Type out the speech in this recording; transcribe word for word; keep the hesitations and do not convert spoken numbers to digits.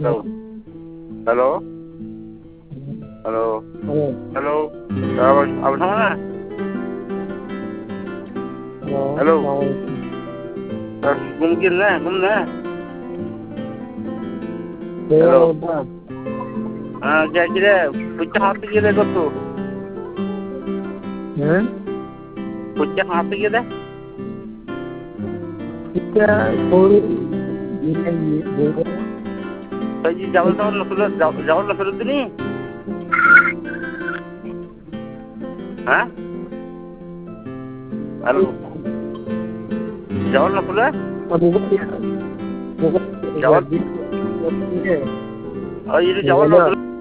hello hello hello hello अब समझना hello mungkin lah gimana hello हाँ क्या किरे कुछ हाथ से किरे को तू हैं कुछ हाथ से किरे क्या थोड़ी ये ये तो ये जावल जावल नसुल जावल नसुल तो नहीं हाँ हेलो जावल नसुल अब वो क्या वो जावल ये और ये जावल नसुल